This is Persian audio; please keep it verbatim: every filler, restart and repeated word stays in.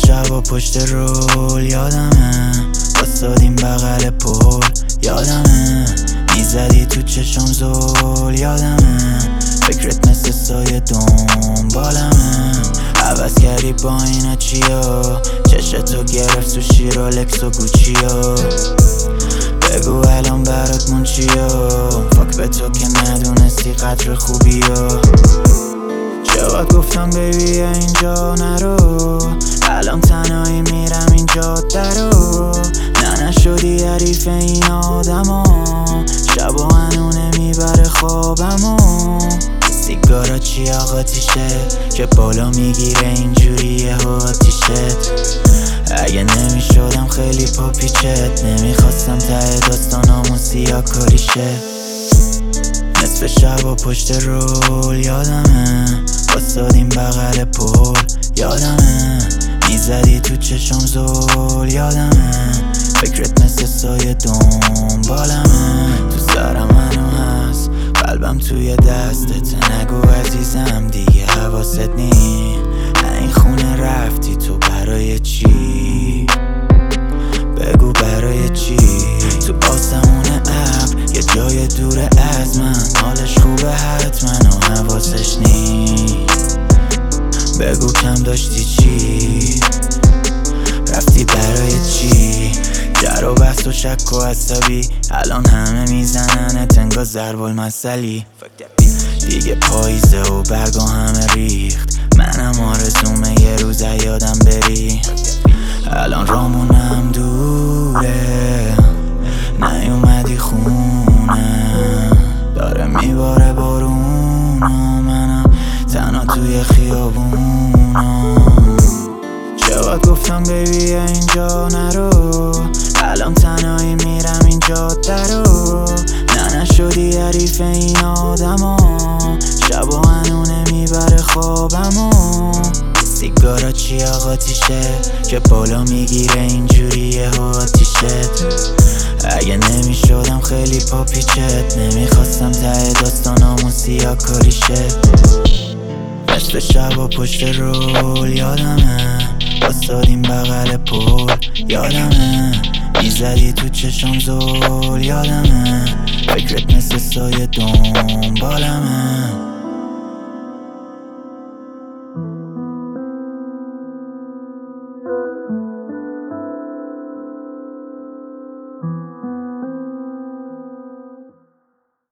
شبا پشت رول یادمه، بستادیم بغل پل یادمه، میزدی تو چشم زول یادمه، فکرت مثل سایه دنبالمه، عوض کردی با اینا چیا، چشتو گرفت تو شیرالکس و گوچیا، بگو الان برات مون چیا، فاک به تو که ندونستی قدر خوبیا. چقدر گفتم بیبی اینجا نرو، الان تنهایی میرم این جاده رو، نه نشدی حریف این آدما، شبا هنو نمیبره خوابمو، سیگارا چی آقاتیشه که بالا میگیره اینجوریه و آتیشت، اگه نمیشدم خیلی پاپیچت، نمیخواستم ته داستانامون سیاه کاریشه. نصف شبا پشت رول یادمه، بستادیم بغل پل یادمه، میزدی تو چشم زول یادمه، فکرت مثل سایه دنبالمه، تو سرم منو هست قلبم توی دستت، نگو عزیزم دیگه حواست نی، این خونه رفتی تو برای چی، بگو برای چی، تو آسمون ابر یه جای دور از من، حالش خوبه حتما و حواسش نی، بگو کم داشتی چی، رفتی برای چی، جر و بحث و شک و عصبی، الان همه میزننت انگار ضرب المثلی، دیگه پاییزه و برگا همه ریخت، منم آرزومه یه روز یادم بری، الان رامونم دوره، نیومدی خونه، داره میباره بارونا، منم تنها توی خیابونا، چقدر گفتم بیبی اینجا نرو، الان تنهایی میرم این جاده رو، نه نشدی حریف این آدما، شبا هنو نمیبره خوابمو، سیگارا چی آقاتیشه که بالا میگیره اینجوریه و آتیشت، اگه نمیشدم خیلی پاپیچت، نمیخواستم ته داستانامون سیاه کاریشه. نصف شبا پشت رول یادمه، بستادیم بغل پل یادمه، میزدی تو چشم زول یادمه، فکرت مثل سایه دنبالمه.